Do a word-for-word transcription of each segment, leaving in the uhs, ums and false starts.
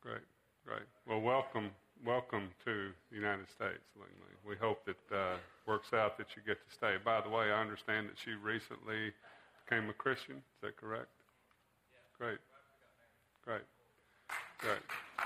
Great, great. Well, welcome, welcome to the United States, Ling Ling. We hope that uh, works out that you get to stay. By the way, I understand that she recently became a Christian. Is that correct? Great, great, great.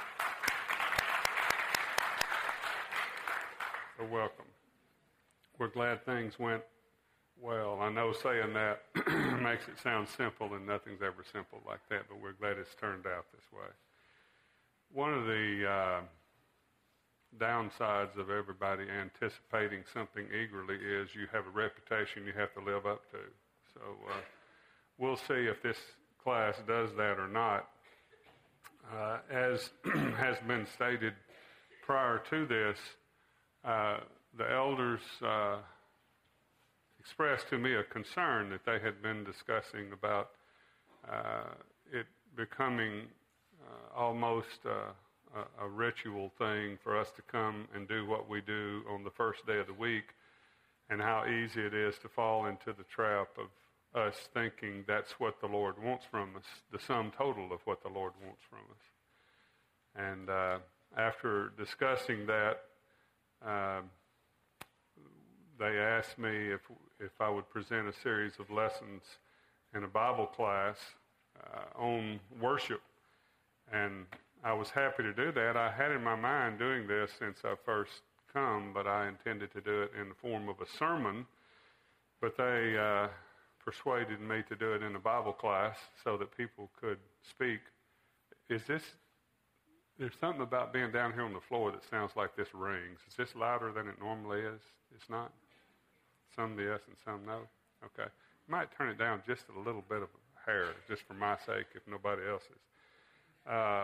So welcome. We're glad things went well. I know saying that makes it sound simple, and nothing's ever simple like that, but we're glad it's turned out this way. One of the uh, downsides of everybody anticipating something eagerly is you have a reputation you have to live up to. So uh, we'll see if this class does that or not. Uh, as has been stated prior to this, uh, the elders uh, expressed to me a concern that they had been discussing about uh, it becoming uh, almost uh, a, a ritual thing for us to come and do what we do on the first day of the week, and how easy it is to fall into the trap of us thinking that's what the Lord wants from us, the sum total of what the Lord wants from us. And uh, after discussing that, uh, they asked me if if I would present a series of lessons in a Bible class uh, on worship. And I was happy to do that. I had in my mind doing this since I first come, but I intended to do it in the form of a sermon. But they uh, persuaded me to do it in a Bible class so that people could speak. Is this, there's something about being down here on the floor that sounds like this rings. Is this louder than it normally is? It's not? Some yes and some no? Okay. You might turn it down just a little bit of hair, just for my sake, if nobody else's. Uh,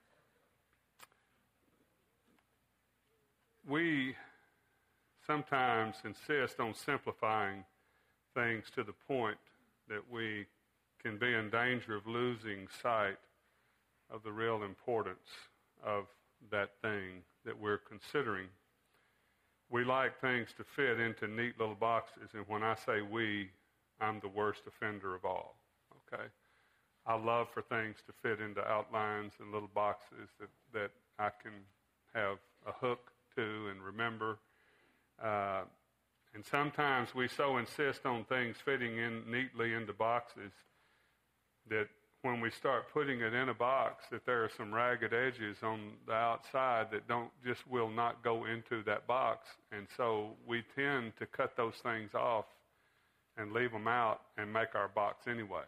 we sometimes insist on simplifying things to the point that we can be in danger of losing sight of the real importance of that thing that we're considering. We like things to fit into neat little boxes, and when I say we, I'm the worst offender of all, okay? I love for things to fit into outlines and little boxes that, that I can have a hook to and remember. Uh, and sometimes we so insist on things fitting in neatly into boxes that when we start putting it in a box, that there are some ragged edges on the outside that don't just will not go into that box. And so we tend to cut those things off and leave them out and make our box anyway.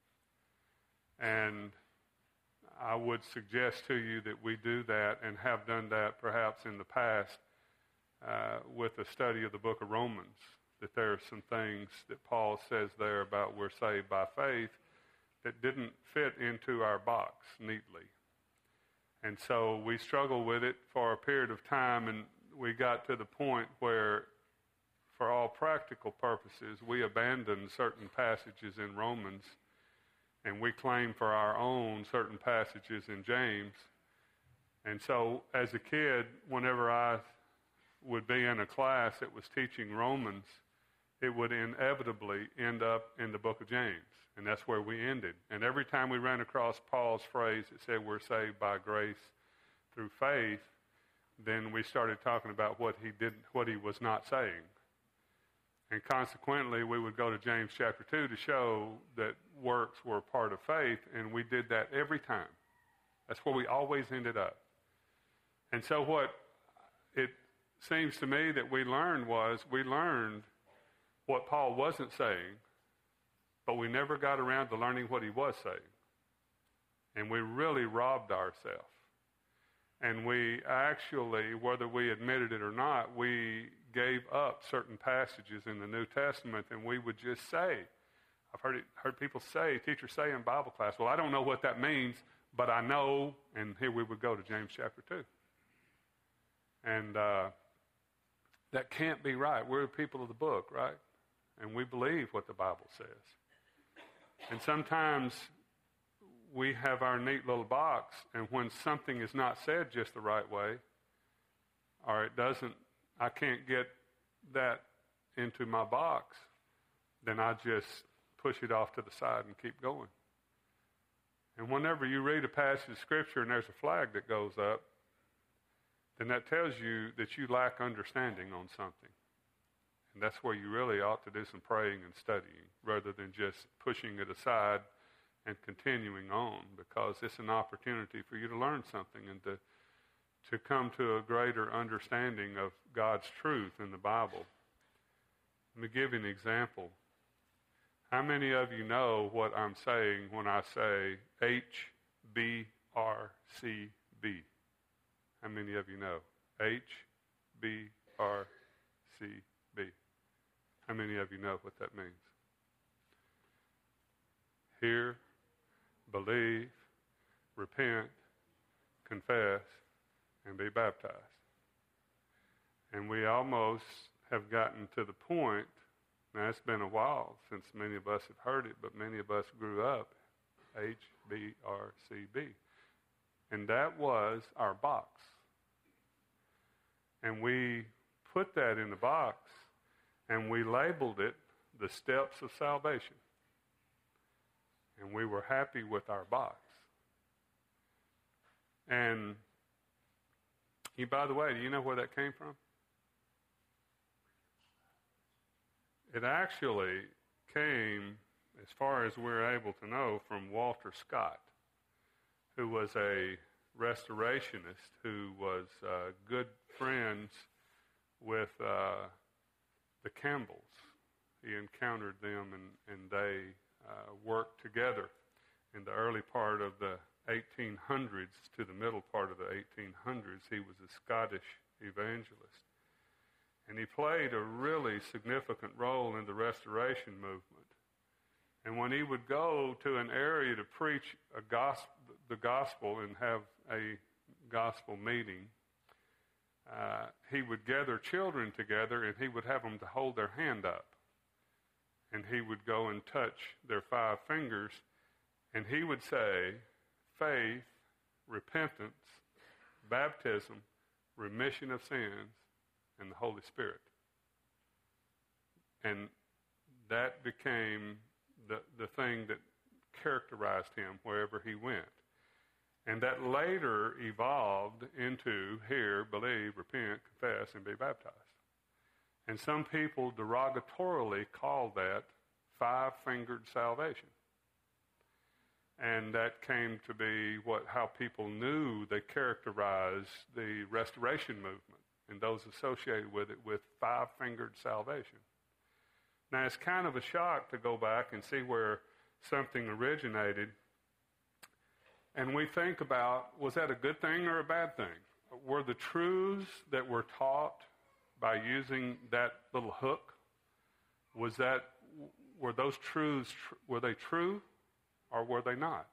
And I would suggest to you that we do that and have done that perhaps in the past uh, with the study of the book of Romans, that there are some things that Paul says there about we're saved by faith that didn't fit into our box neatly. And so we struggled with it for a period of time, and we got to the point where, for all practical purposes, we abandoned certain passages in Romans, and we claim for our own certain passages in James. And so as a kid, whenever I would be in a class that was teaching Romans, it would inevitably end up in the book of James. And that's where we ended. And every time we ran across Paul's phrase that said we're saved by grace through faith, then we started talking about what he didn't, what he was not saying. And consequently, we would go to James chapter two to show that works were a part of faith, and we did that every time. That's where we always ended up. And so what it seems to me that we learned was we learned what Paul wasn't saying, but we never got around to learning what he was saying. And we really robbed ourselves. And we actually, whether we admitted it or not, we gave up certain passages in the New Testament, and we would just say, I've heard it, heard people say, teachers say in Bible class, well, I don't know what that means, but I know, and here we would go to James chapter two. And uh, that can't be right. We're the people of the book, right? And we believe what the Bible says. And sometimes we have our neat little box, and when something is not said just the right way, or it doesn't, I can't get that into my box, then I just push it off to the side and keep going. And whenever you read a passage of Scripture and there's a flag that goes up, then that tells you that you lack understanding on something. And that's where you really ought to do some praying and studying rather than just pushing it aside and continuing on, because it's an opportunity for you to learn something and to, to come to a greater understanding of God's truth in the Bible. Let me give you an example. How many of you know what I'm saying when I say H B R C B? How many of you know? H B R C B. How many of you know what that means? Hear, believe, repent, confess, and be baptized. And we almost have gotten to the point, now it's been a while since many of us have heard it, but many of us grew up, H B R C B. And that was our box. And we put that in the box, and we labeled it the steps of salvation. And we were happy with our box. And you, by the way, do you know where that came from? It actually came, as far as we're able to know, from Walter Scott, who was a restorationist who was uh, good friends with uh, the Campbells. He encountered them, and, and they uh, worked together in the early part of the eighteen hundreds to the middle part of the eighteen hundreds. He was a Scottish evangelist. And he played a really significant role in the Restoration movement. And when he would go to an area to preach a gospel, the gospel and have a gospel meeting, uh, he would gather children together and he would have them to hold their hand up. And he would go and touch their five fingers, and he would say, faith, repentance, baptism, remission of sins, and the Holy Spirit. And that became the, the thing that characterized him wherever he went. And that later evolved into hear, believe, repent, confess, and be baptized. And some people derogatorily call that five-fingered salvation. And that came to be what how people knew they characterized the Restoration movement and those associated with it with five-fingered salvation. Now, it's kind of a shock to go back and see where something originated. And we think about, was that a good thing or a bad thing? Were the truths that were taught by using that little hook, was that, were those truths, were they true or were they not?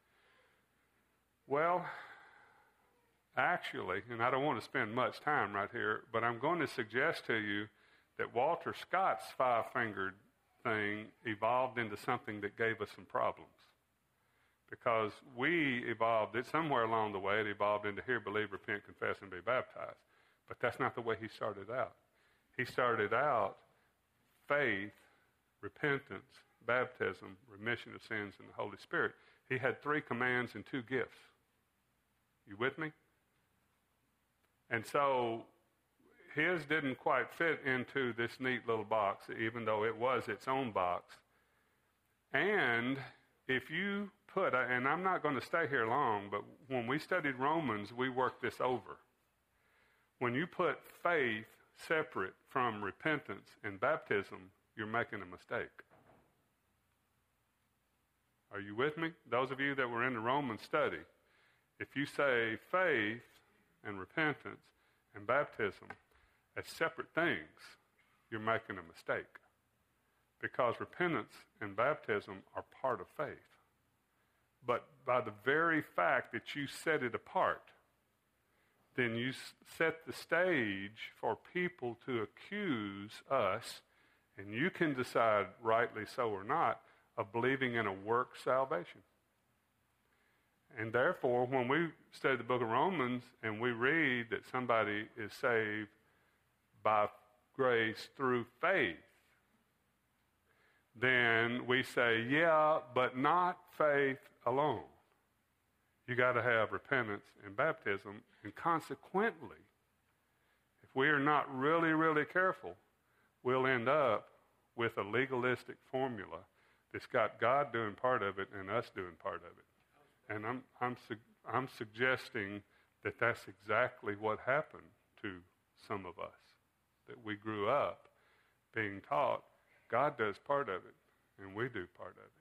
Well, actually, and I don't want to spend much time right here, but I'm going to suggest to you that Walter Scott's five-fingered thing evolved into something that gave us some problems. Because we evolved it somewhere along the way, it evolved into hear, believe, repent, confess, and be baptized. But that's not the way he started out. He started out faith, repentance, baptism, remission of sins, and the Holy Spirit. He had three commands and two gifts. You with me? And so his didn't quite fit into this neat little box, even though it was its own box. And if you put, and I'm not going to stay here long, but when we studied Romans, we worked this over. When you put faith separate from repentance and baptism, you're making a mistake. Are you with me? Those of you that were in the Roman study, if you say faith and repentance and baptism as separate things, you're making a mistake. Because repentance and baptism are part of faith. But by the very fact that you set it apart, then you set the stage for people to accuse us, and you can decide, rightly so or not, of believing in a work salvation. And therefore, when we study the book of Romans and we read that somebody is saved by grace through faith, then we say, yeah, but not faith alone. You got to have repentance and baptism. And consequently, if we are not really, really careful, we'll end up with a legalistic formula that's got God doing part of it and us doing part of it. And I'm, I'm, I'm suggesting that that's exactly what happened to some of us, that we grew up being taught God does part of it and we do part of it.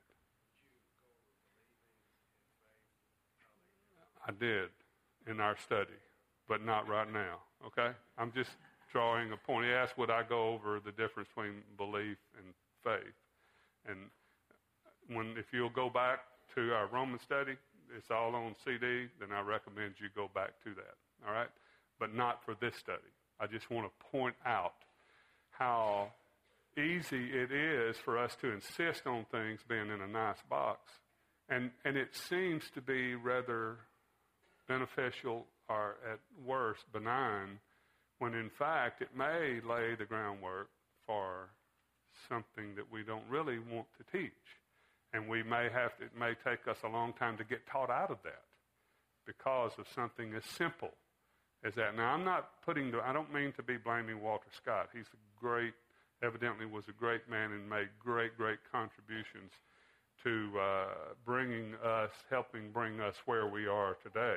I did in our study, but not right now, okay? I'm just drawing a point. He asked would I go over the difference between belief and faith. And when if you'll go back to our Roman study, it's all on C D, then I recommend you go back to that, all right? But not for this study. I just want to point out how easy it is for us to insist on things being in a nice box. And, and it seems to be rather beneficial or at worst benign, when in fact it may lay the groundwork for something that we don't really want to teach. And we may have to, it may take us a long time to get taught out of that because of something as simple as that. Now, I'm not putting, the, I don't mean to be blaming Walter Scott. He's a great, evidently was a great man and made great, great contributions to uh, bringing us, helping bring us where we are today.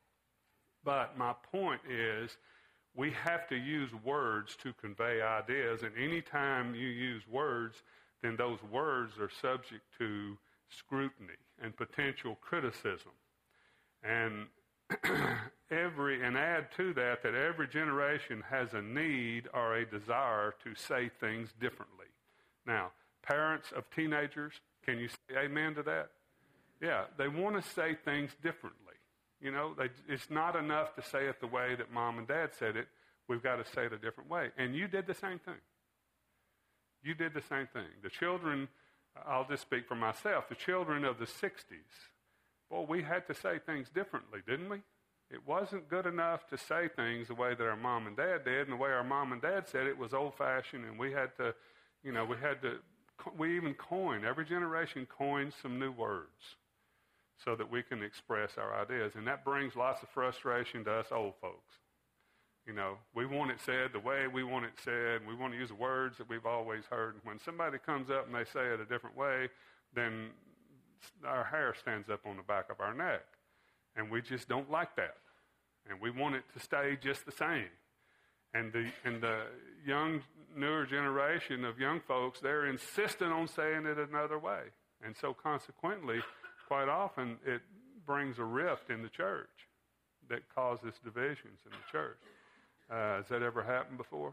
But my point is, we have to use words to convey ideas, and any time you use words, then those words are subject to scrutiny and potential criticism. And every and add to that that every generation has a need or a desire to say things differently. Now, parents of teenagers, can you say amen to that? Yeah, they want to say things differently. You know, they, it's not enough to say it the way that mom and dad said it. We've got to say it a different way. And you did the same thing. You did the same thing. The children, I'll just speak for myself, the children of the sixties, well, we had to say things differently, didn't we? It wasn't good enough to say things the way that our mom and dad did, and the way our mom and dad said it was old-fashioned, and we had to, you know, we had to, we even coined, every generation coined some new words so that we can express our ideas. And that brings lots of frustration to us old folks. You know, we want it said the way we want it said. We want to use the words that we've always heard. And when somebody comes up and they say it a different way, then our hair stands up on the back of our neck. And we just don't like that. And we want it to stay just the same. And the and the young, newer generation of young folks, they're insistent on saying it another way. And so consequently, quite often it brings a rift in the church that causes divisions in the church. Uh, has that ever happened before?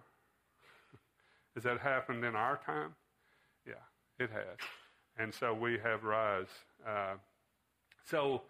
Has that happened in our time? Yeah, it has. And so we have rise. Uh, so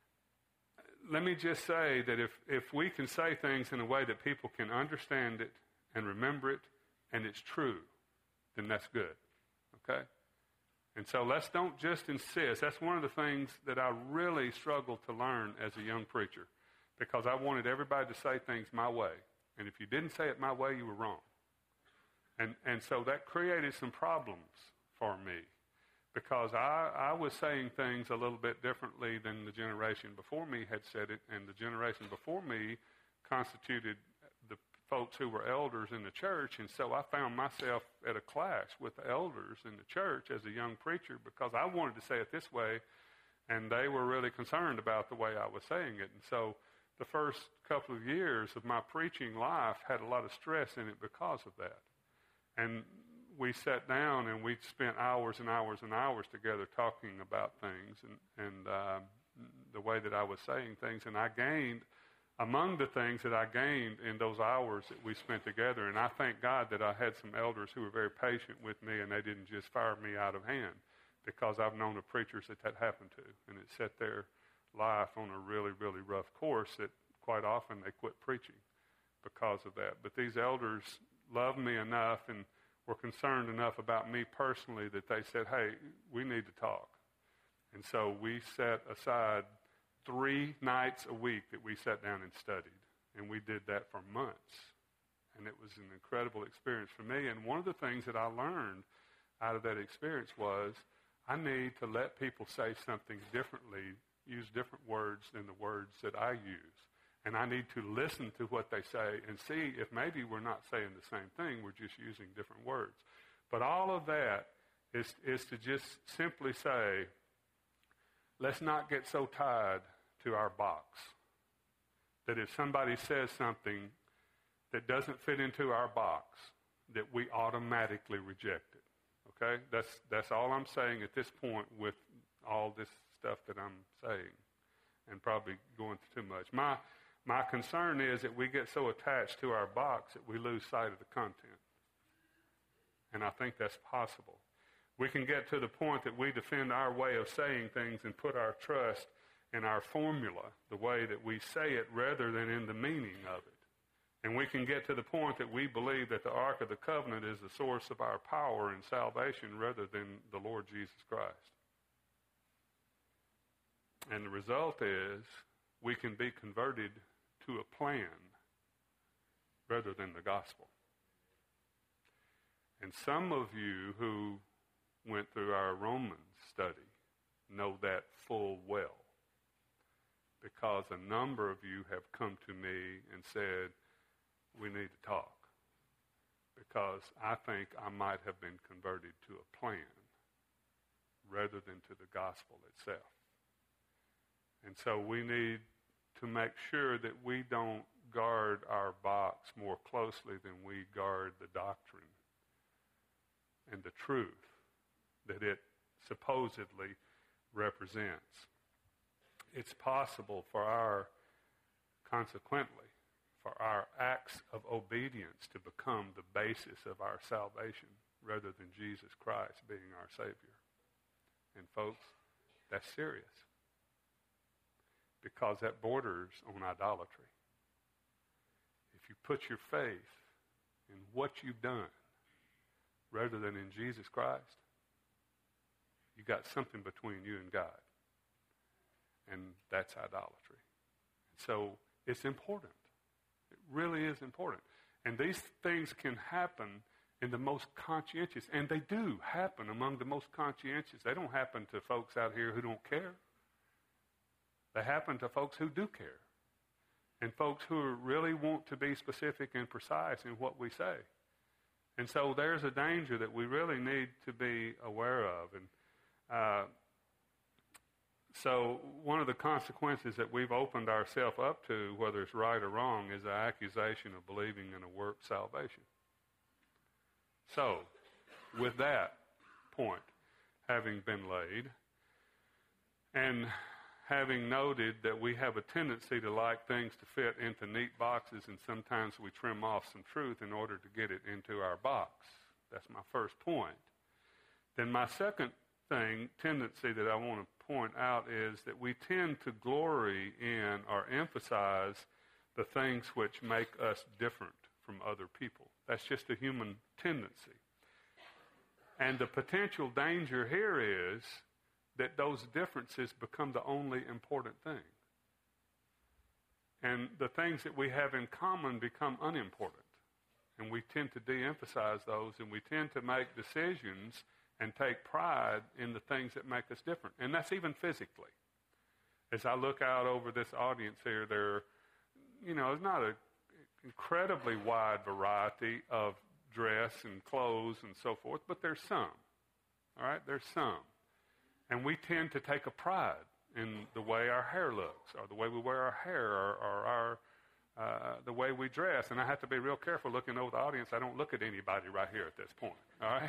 let me just say that if, if we can say things in a way that people can understand it and remember it, and it's true, then that's good, okay? And so let's don't just insist. That's one of the things that I really struggled to learn as a young preacher, because I wanted everybody to say things my way. And if you didn't say it my way, you were wrong. And and so that created some problems for me, because I, I was saying things a little bit differently than the generation before me had said it, and the generation before me constituted the folks who were elders in the church, and so I found myself at a clash with the elders in the church as a young preacher, because I wanted to say it this way, and they were really concerned about the way I was saying it. And so the first couple of years of my preaching life had a lot of stress in it because of that. And we sat down and we spent hours and hours and hours together talking about things and, and uh, the way that I was saying things. And I gained, among the things that I gained in those hours that we spent together, and I thank God that I had some elders who were very patient with me, and they didn't just fire me out of hand, because I've known of preachers that that happened to, and it set their life on a really, really rough course that quite often they quit preaching because of that. But these elders loved me enough and were concerned enough about me personally that they said, hey, we need to talk. And so we set aside three nights a week that we sat down and studied. And we did that for months. And it was an incredible experience for me. And one of the things that I learned out of that experience was I need to let people say something differently use different words than the words that I use. And I need to listen to what they say and see if maybe we're not saying the same thing, we're just using different words. But all of that is, is to just simply say, let's not get so tied to our box that if somebody says something that doesn't fit into our box, that we automatically reject it. Okay? That's, that's all I'm saying at this point with all this stuff that I'm saying and probably going too much. My My concern is that we get so attached to our box that we lose sight of the content. And I think that's possible. We can get to the point that we defend our way of saying things and put our trust in our formula, the way that we say it, rather than in the meaning of it. And we can get to the point that we believe that the Ark of the Covenant is the source of our power and salvation rather than the Lord Jesus Christ. And the result is we can be converted to a plan rather than the gospel. And some of you who went through our Romans study know that full well, because a number of you have come to me and said, we need to talk, because I think I might have been converted to a plan rather than to the gospel itself. And so we need to make sure that we don't guard our box more closely than we guard the doctrine and the truth that it supposedly represents. It's possible for our, consequently, for our acts of obedience to become the basis of our salvation rather than Jesus Christ being our Savior. And folks, that's serious, because that borders on idolatry. If you put your faith in what you've done rather than in Jesus Christ, you got something between you and God. And that's idolatry. So it's important. It really is important. And these things can happen in the most conscientious, and they do happen among the most conscientious. They don't happen to folks out here who don't care. They happen to folks who do care, and folks who really want to be specific and precise in what we say. And so there's a danger that we really need to be aware of. And uh, so one of the consequences that we've opened ourselves up to, whether it's right or wrong, is the accusation of believing in a work salvation. So, with that point having been laid, and having noted that we have a tendency to like things to fit into neat boxes, and sometimes we trim off some truth in order to get it into our box. That's my first point. Then my second thing, tendency that I want to point out is that we tend to glory in or emphasize the things which make us different from other people. That's just a human tendency. And the potential danger here is that those differences become the only important thing. And the things that we have in common become unimportant. And we tend to de-emphasize those, and we tend to make decisions and take pride in the things that make us different. And that's even physically. As I look out over this audience here, there, you know, it's not an incredibly wide variety of dress and clothes and so forth, but there's some. All right, there's some. And we tend to take a pride in the way our hair looks, or the way we wear our hair, or, or our uh, the way we dress. And I have to be real careful looking over the audience. I don't look at anybody right here at this point. All right?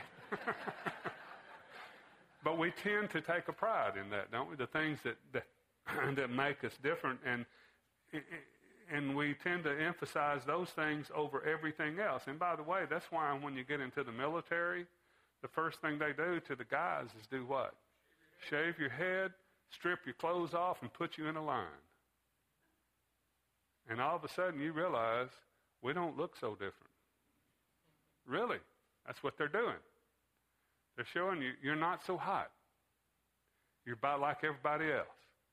But we tend to take a pride in that, don't we? The things that that, that make us different, and and we tend to emphasize those things over everything else. And by the way, that's why when you get into the military, the first thing they do to the guys is do what? Shave your head, strip your clothes off, and put you in a line. And all of a sudden you realize we don't look so different. Really, that's what they're doing. They're showing you you're not so hot. You're about like everybody else.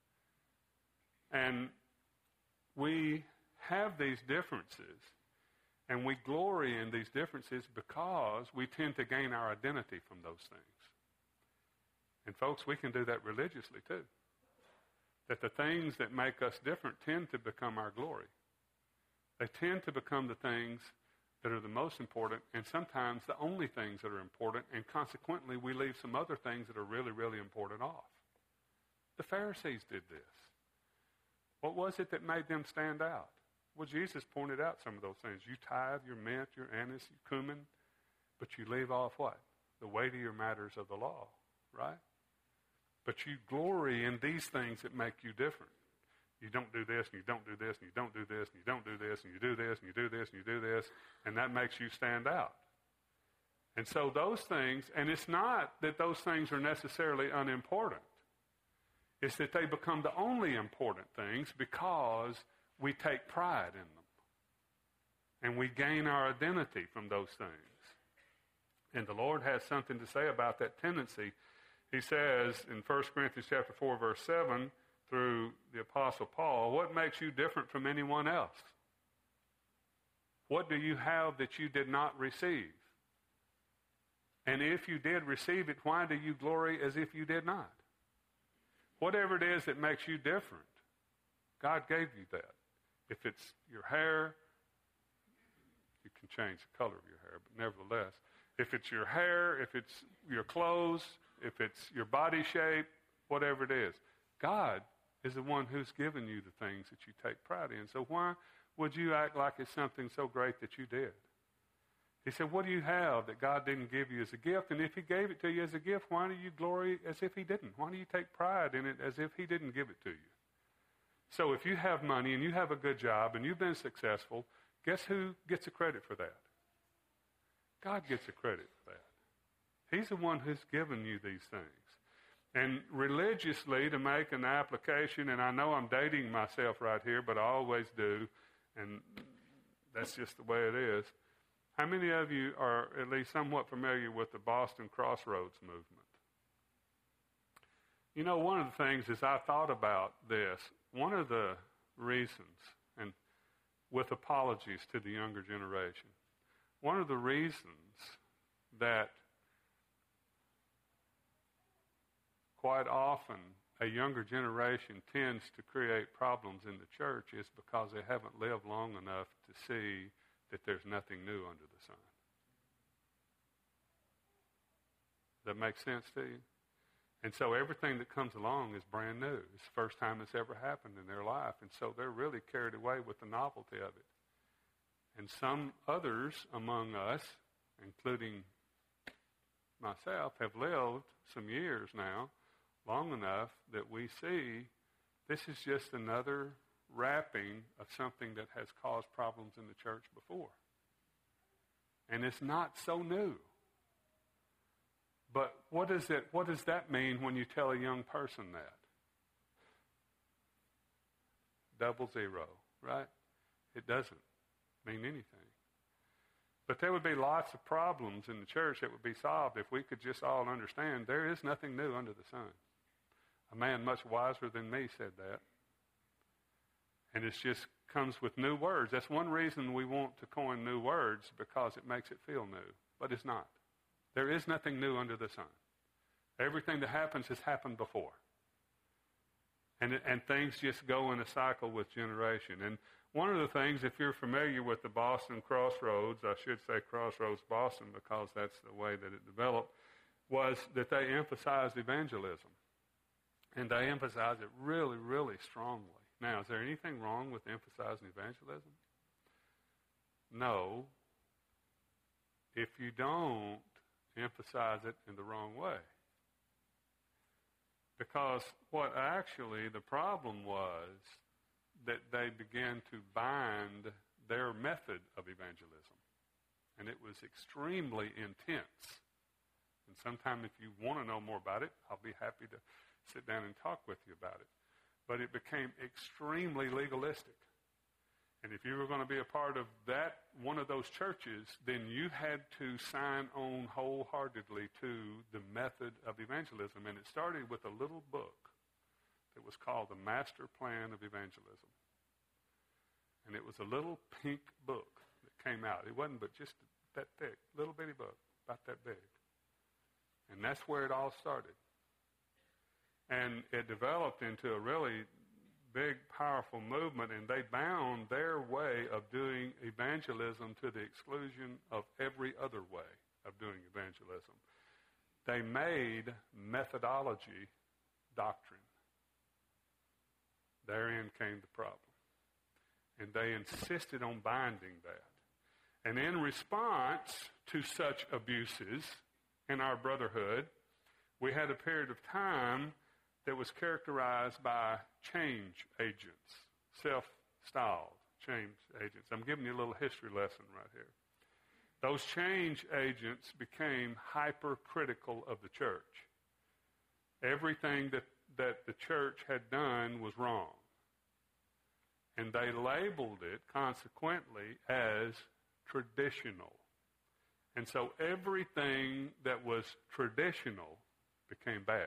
And we have these differences, and we glory in these differences because we tend to gain our identity from those things. And folks, we can do that religiously too. that the things that make us different tend to become our glory. They tend to become the things that are the most important, and sometimes the only things that are important, and consequently we leave some other things that are really, really important off. The Pharisees did this. What was it that made them stand out? Well, Jesus pointed out some of those things. You tithe your mint, your anise, your cumin, but you leave off what? The weightier matters of the law, right? But you glory in these things that make you different. You don't do this, and you don't do this, and you don't do this, and you don't do this, and you do this, and you do this, and you do this, and that makes you stand out. And so those things, and it's not that those things are necessarily unimportant. It's that they become the only important things because we take pride in them. And we gain our identity from those things. And the Lord has something to say about that tendency. He says in First Corinthians chapter four, verse seven, through the Apostle Paul, what makes you different from anyone else? What do you have that you did not receive? And if you did receive it, why do you glory as if you did not? Whatever it is that makes you different, God gave you that. If it's your hair, you can change the color of your hair, but nevertheless, if it's your hair, if it's your clothes, if it's your body shape, whatever it is, God is the one who's given you the things that you take pride in. So why would you act like it's something so great that you did? He said, what do you have that God didn't give you as a gift? And if he gave it to you as a gift, why do you glory as if he didn't? Why do you take pride in it as if he didn't give it to you? So if you have money and you have a good job and you've been successful, guess who gets the credit for that? God gets the credit for that. He's the one who's given you these things. And religiously, to make an application, and I know I'm dating myself right here, but I always do, and that's just the way it is. How many of you are at least somewhat familiar with the Boston Crossroads movement? You know, one of the things as I thought about this, one of the reasons, and with apologies to the younger generation, one of the reasons that quite often a younger generation tends to create problems in the church is because they haven't lived long enough to see that there's nothing new under the sun. Does that make sense to you? And so everything that comes along is brand new. It's the first time it's ever happened in their life. And so they're really carried away with the novelty of it. And some others among us, including myself, have lived some years now, long enough that we see this is just another wrapping of something that has caused problems in the church before. And it's not so new. But what is it, what does that mean when you tell a young person that? Double zero, right? It doesn't mean anything. But there would be lots of problems in the church that would be solved if we could just all understand there is nothing new under the sun. A man much wiser than me said that. And it just comes with new words. That's one reason we want to coin new words, because it makes it feel new. But it's not. There is nothing new under the sun. Everything that happens has happened before. And, and things just go in a cycle with generation. And one of the things, if you're familiar with the Boston Crossroads, I should say Crossroads Boston because that's the way that it developed, was that they emphasized evangelism. And they emphasized it really, really strongly. Now, is there anything wrong with emphasizing evangelism? No, if you don't emphasize it in the wrong way. Because what actually the problem was that they began to bind their method of evangelism. And it was extremely intense. And sometime if you want to know more about it, I'll be happy to sit down and talk with you about it. But it became extremely legalistic. And if you were going to be a part of that, one of those churches, then you had to sign on wholeheartedly to the method of evangelism. And it started with a little book that was called The Master Plan of Evangelism. And it was a little pink book that came out. It wasn't but just that thick, little bitty book, about that big. And that's where it all started. And it developed into a really big, powerful movement, and they bound their way of doing evangelism to the exclusion of every other way of doing evangelism. They made methodology doctrine. Therein came the problem. And they insisted on binding that. And in response to such abuses in our brotherhood, we had a period of time that was characterized by change agents, self-styled change agents. I'm giving you a little history lesson right here. Those change agents became hypercritical of the church. Everything that, that the church had done was wrong. And they labeled it, consequently, as traditional. And so everything that was traditional became bad.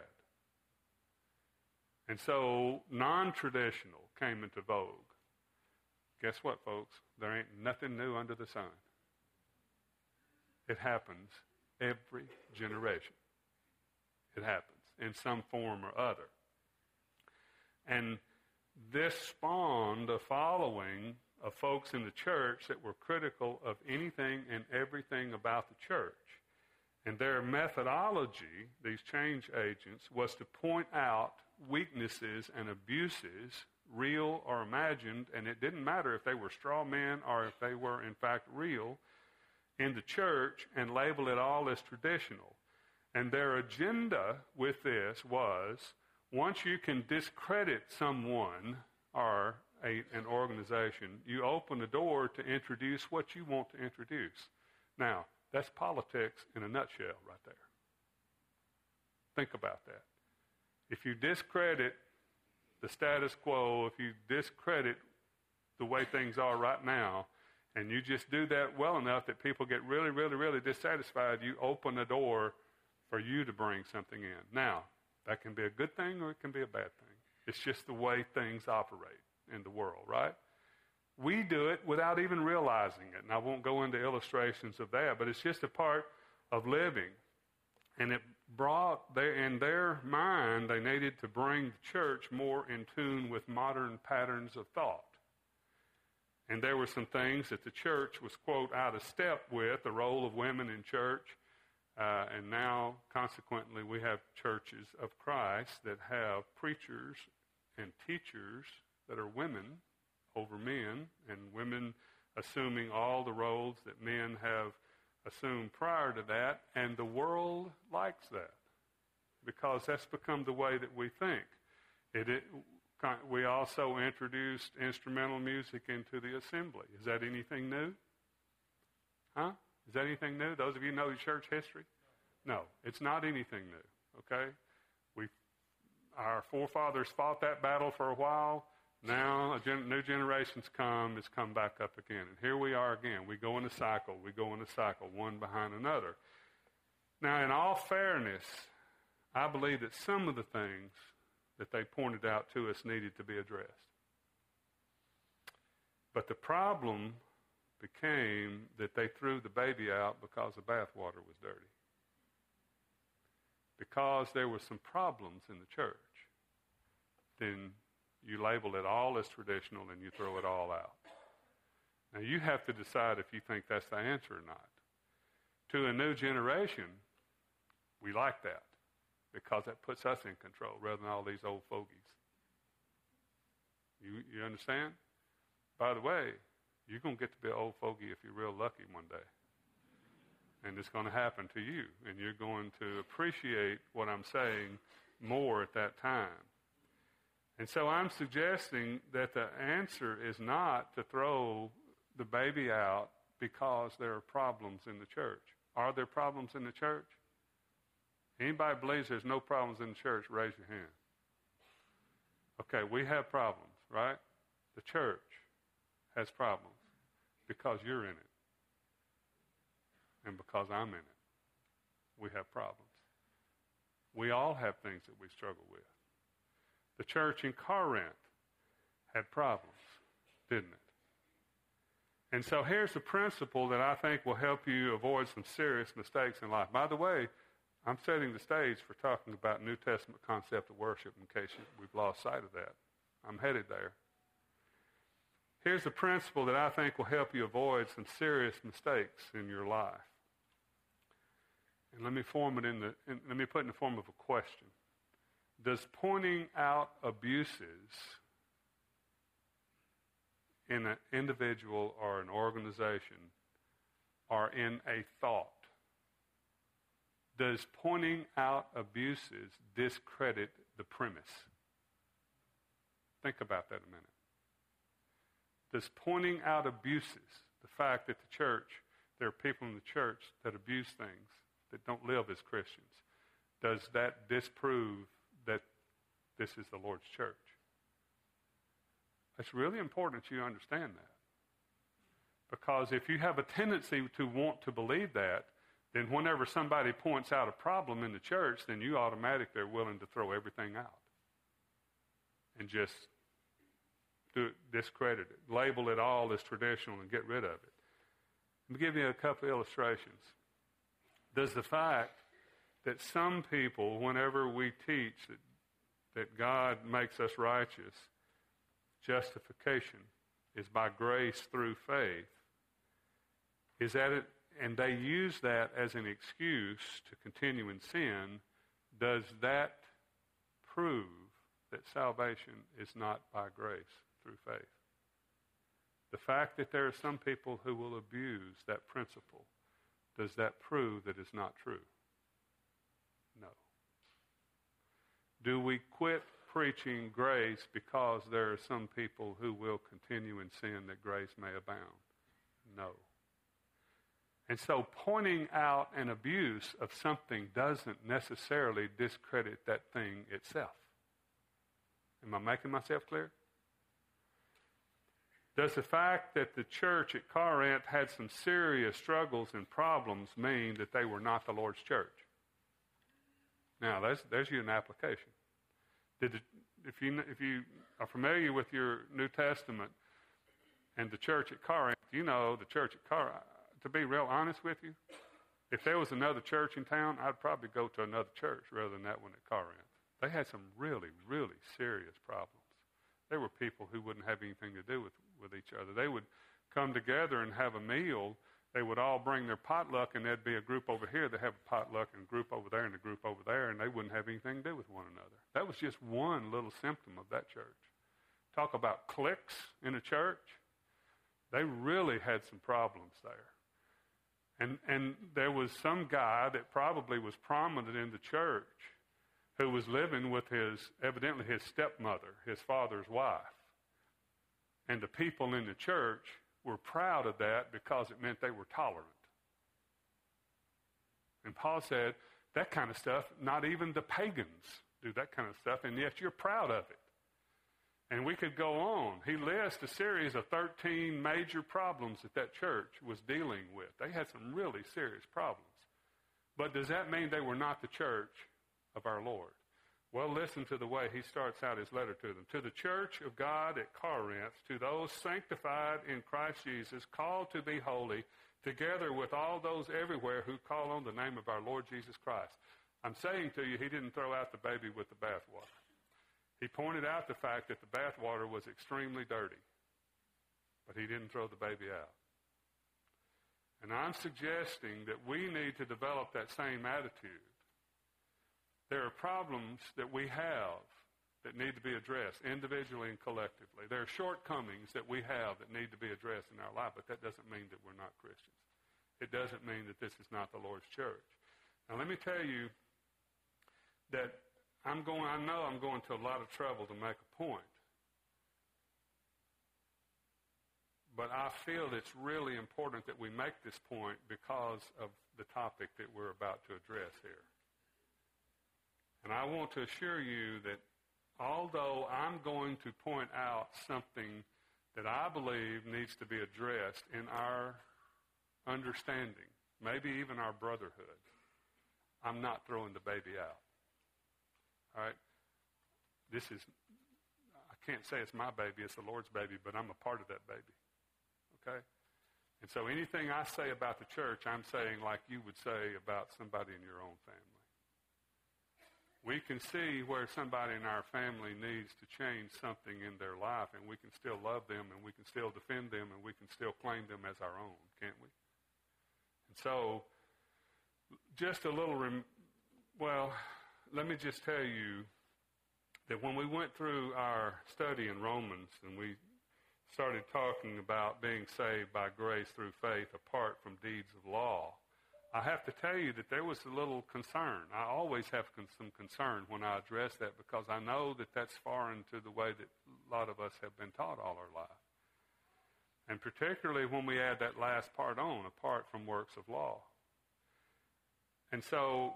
And so non-traditional came into vogue. Guess what, folks? There ain't nothing new under the sun. It happens every generation. It happens in some form or other. And this spawned a following of folks in the church that were critical of anything and everything about the church. And their methodology, these change agents, was to point out weaknesses and abuses, real or imagined, and it didn't matter if they were straw men or if they were in fact real, in the church, and label it all as traditional. And their agenda with this was, once you can discredit someone or a, an organization, you open the door to introduce what you want to introduce. Now, that's politics in a nutshell right there. Think about that. If you discredit the status quo, if you discredit the way things are right now, and you just do that well enough that people get really, really, really dissatisfied, you open the door for you to bring something in. Now, that can be a good thing or it can be a bad thing. It's just the way things operate in the world, right? We do it without even realizing it, and I won't go into illustrations of that, but it's just a part of living. And it brought, their, in their mind, they needed to bring the church more in tune with modern patterns of thought. And there were some things that the church was, quote, out of step with, the role of women in church. Uh, and now, consequently, we have churches of Christ that have preachers and teachers that are women over men, and women assuming all the roles that men have assumed prior to that, and the world likes that because that's become the way that we think. It, it, we also introduced instrumental music into the assembly. Is that anything new? Huh? Is that anything new? Those of you who know your church history? No, it's not anything new, okay? We, our forefathers fought that battle for a while. Now a gen- new generation's come, it's come back up again. And here we are again. We go in a cycle. We go in a cycle, one behind another. Now, in all fairness, I believe that some of the things that they pointed out to us needed to be addressed. But the problem became that they threw the baby out because the bathwater was dirty. Because there were some problems in the church, then you label it all as traditional and you throw it all out. Now, you have to decide if you think that's the answer or not. To a new generation, we like that because that puts us in control rather than all these old fogies. You, you understand? By the way, you're going to get to be an old fogey if you're real lucky one day. And it's going to happen to you, and you're going to appreciate what I'm saying more at that time. And so I'm suggesting that the answer is not to throw the baby out because there are problems in the church. Are there problems in the church? Anybody believes there's no problems in the church, raise your hand. Okay, we have problems, right? The church has problems because you're in it. And because I'm in it, we have problems. We all have things that we struggle with. The church in Corinth had problems, didn't it? And so here's the principle that I think will help you avoid some serious mistakes in life. By the way, I'm setting the stage for talking about New Testament concept of worship in case we've lost sight of that. I'm headed there. Here's a principle that I think will help you avoid some serious mistakes in your life. And let me form it in the, in, let me put it in the form of a question. Does pointing out abuses in an individual or an organization or in a thought, does pointing out abuses discredit the premise? Think about that a minute. Does pointing out abuses, the fact that the church, there are people in the church that abuse things, that don't live as Christians, does that disprove that this is the Lord's church? It's really important that you understand that. Because if you have a tendency to want to believe that, then whenever somebody points out a problem in the church, then you automatically are willing to throw everything out and just do, discredit it, label it all as traditional and get rid of it. Let me give you a couple of illustrations. Does the fact that some people, whenever we teach that, that God makes us righteous, justification is by grace through faith, is that it, and they use that as an excuse to continue in sin, does that prove that salvation is not by grace through faith? The fact that there are some people who will abuse that principle, does that prove that it's not true? No. Do we quit preaching grace because there are some people who will continue in sin that grace may abound? No. And so pointing out an abuse of something doesn't necessarily discredit that thing itself. Am I making myself clear? Does the fact that the church at Corinth had some serious struggles and problems mean that they were not the Lord's church? Now, there's, there's you an application. Did the, if you if you are familiar with your New Testament and the church at Corinth, you know the church at Corinth. To be real honest with you, if there was another church in town, I'd probably go to another church rather than that one at Corinth. They had some really, really serious problems. There were people who wouldn't have anything to do with, with each other. They would come together and have a meal. They would all bring their potluck, and there'd be a group over here that have a potluck, and a group over there, and a group over there, and they wouldn't have anything to do with one another. That was just one little symptom of that church. Talk about cliques in a church. They really had some problems there. And and there was some guy that probably was prominent in the church who was living with his, evidently his stepmother, his father's wife. And the people in the church were proud of that because it meant they were tolerant. And Paul said, that kind of stuff, not even the pagans do that kind of stuff, and yet you're proud of it. And we could go on. He lists a series of thirteen major problems that that church was dealing with. They had some really serious problems. But does that mean they were not the church of our Lord? Well, listen to the way he starts out his letter to them. To the church of God at Corinth, to those sanctified in Christ Jesus, called to be holy, together with all those everywhere who call on the name of our Lord Jesus Christ. I'm saying to you, he didn't throw out the baby with the bathwater. He pointed out the fact that the bathwater was extremely dirty, but he didn't throw the baby out. And I'm suggesting that we need to develop that same attitude. There are problems that we have that need to be addressed individually and collectively. There are shortcomings that we have that need to be addressed in our life, but that doesn't mean that we're not Christians. It doesn't mean that this is not the Lord's church. Now, let me tell you that I'm going, I know I'm going to a lot of trouble to make a point. But I feel it's really important that we make this point because of the topic that we're about to address here. And I want to assure you that although I'm going to point out something that I believe needs to be addressed in our understanding, maybe even our brotherhood, I'm not throwing the baby out. All right? This is, I can't say it's my baby, it's the Lord's baby, but I'm a part of that baby. Okay? And so anything I say about the church, I'm saying like you would say about somebody in your own family. we can see where somebody in our family needs to change something in their life, and we can still love them, and we can still defend them, and we can still claim them as our own, can't we? And so, just a little, rem- well, let me just tell you that when we went through our study in Romans, and we started talking about being saved by grace through faith apart from deeds of law, I have to tell you that there was a little concern. I always have con- some concern when I address that, because I know that that's foreign to the way that a lot of us have been taught all our life. And particularly when we add that last part on, apart from works of law. And so,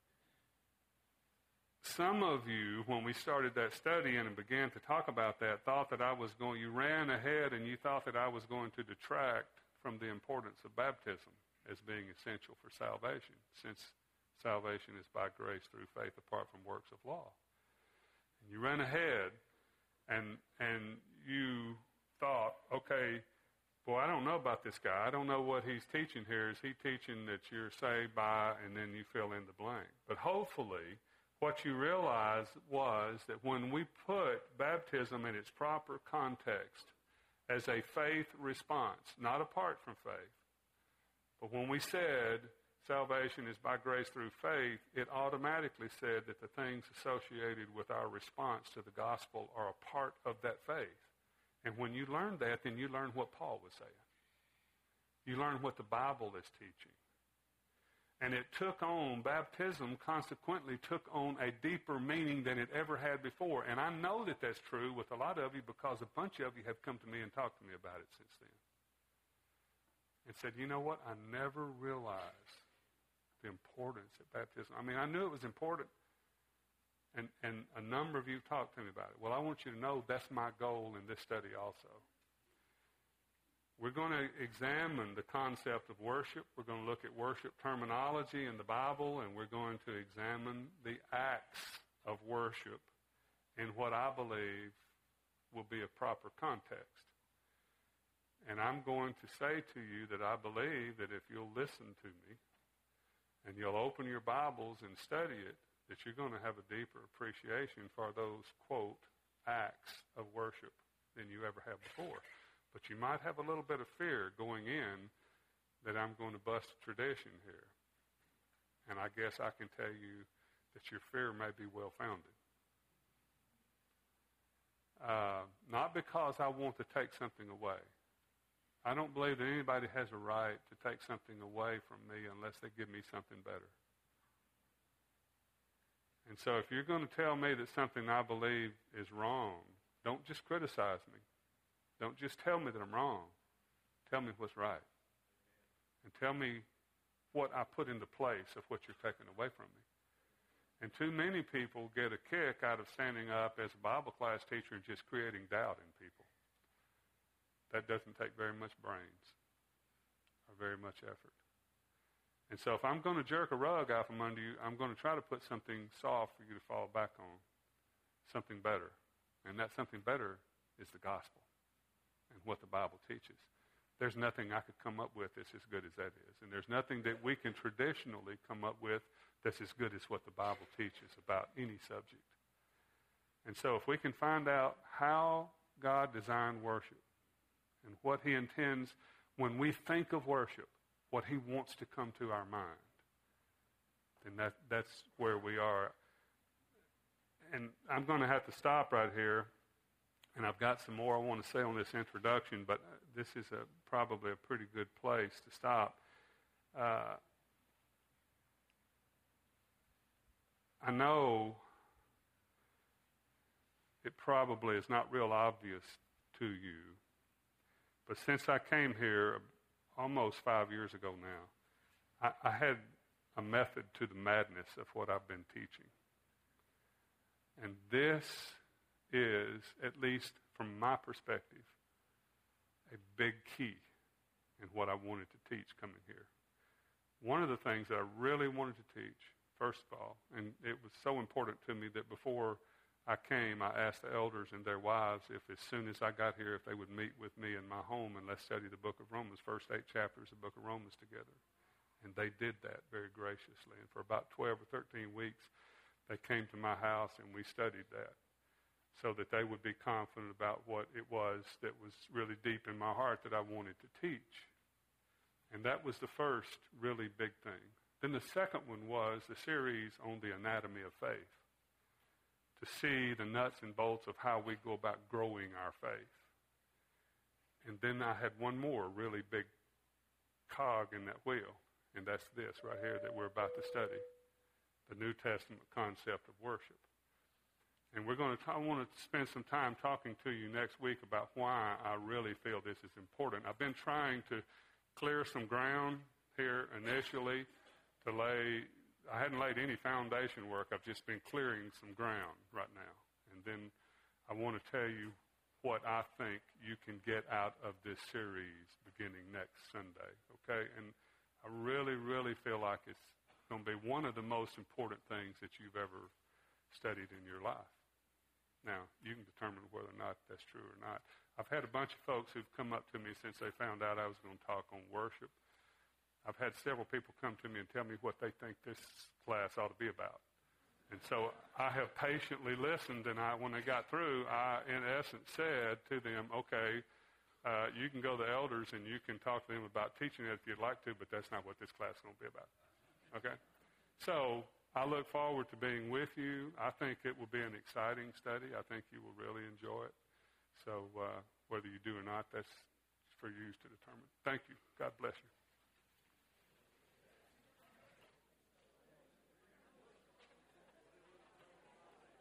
some of you, when we started that study and began to talk about that, thought that I was going, you ran ahead and you thought that I was going to detract from the importance of baptism as being essential for salvation, since salvation is by grace through faith apart from works of law. And you ran ahead and and you thought, okay, boy, I don't know about this guy. I don't know what he's teaching here. Is he teaching that you're saved by, and then you fill in the blank? But hopefully, what you realized was that when we put baptism in its proper context as a faith response, not apart from faith, but when we said salvation is by grace through faith, it automatically said that the things associated with our response to the gospel are a part of that faith. And when you learn that, then you learn what Paul was saying. You learn what the Bible is teaching. And it took on, baptism consequently took on a deeper meaning than it ever had before. And I know that that's true with a lot of you, because a bunch of you have come to me and talked to me about it since then. And said, you know what, I never realized the importance of baptism. I mean, I knew it was important, and, and a number of you talked to me about it. Well, I want you to know that's my goal in this study also. We're going to examine the concept of worship. We're going to look at worship terminology in the Bible, and we're going to examine the acts of worship in what I believe will be a proper context. And I'm going to say to you that I believe that if you'll listen to me and you'll open your Bibles and study it, that you're going to have a deeper appreciation for those, quote, acts of worship than you ever have before. But you might have a little bit of fear going in that I'm going to bust a tradition here. And I guess I can tell you that your fear may be well-founded. Uh, not because I want to take something away. I don't believe that anybody has a right to take something away from me unless they give me something better. And so if you're going to tell me that something I believe is wrong, don't just criticize me. Don't just tell me that I'm wrong. Tell me what's right. And tell me what I put into place of what you're taking away from me. And too many people get a kick out of standing up as a Bible class teacher and just creating doubt in people. That doesn't take very much brains or very much effort. And so if I'm going to jerk a rug out from under you, I'm going to try to put something soft for you to fall back on, something better. And that something better is the gospel and what the Bible teaches. There's nothing I could come up with that's as good as that is. And there's nothing that we can traditionally come up with that's as good as what the Bible teaches about any subject. And so if we can find out how God designed worship, and what he intends when we think of worship, what he wants to come to our mind, then that, that's where we are. And I'm going to have to stop right here, and I've got some more I want to say on this introduction, but this is a, probably a pretty good place to stop. Uh, I know it probably is not real obvious to you, but since I came here almost five years ago now, I, I had a method to the madness of what I've been teaching. And this is, at least from my perspective, a big key in what I wanted to teach coming here. One of the things that I really wanted to teach, first of all, and it was so important to me that before I came, I asked the elders and their wives if as soon as I got here, if they would meet with me in my home and let's study the book of Romans, first eight chapters of the book of Romans together. And they did that very graciously. And for about twelve or thirteen weeks, they came to my house and we studied that so that they would be confident about what it was that was really deep in my heart that I wanted to teach. And that was the first really big thing. Then the second one was the series on the anatomy of faith, to see the nuts and bolts of how we go about growing our faith. And then I had one more really big cog in that wheel, and that's this right here that we're about to study, the New Testament concept of worship. And we're going to t- I want to spend some time talking to you next week about why I really feel this is important. I've been trying to clear some ground here initially to lay, I hadn't laid any foundation work. I've just been clearing some ground right now. And then I want to tell you what I think you can get out of this series beginning next Sunday, okay? And I really, really feel like it's going to be one of the most important things that you've ever studied in your life. Now, you can determine whether or not that's true or not. I've had a bunch of folks who've come up to me since they found out I was going to talk on worship. I've had several people come to me and tell me what they think this class ought to be about. And so I have patiently listened, and I, when they got through, I, in essence, said to them, okay, uh, you can go to the elders and you can talk to them about teaching it if you'd like to, but that's not what this class is going to be about. Okay? So I look forward to being with you. I think it will be an exciting study. I think you will really enjoy it. So uh, whether you do or not, that's for you to determine. Thank you. God bless you.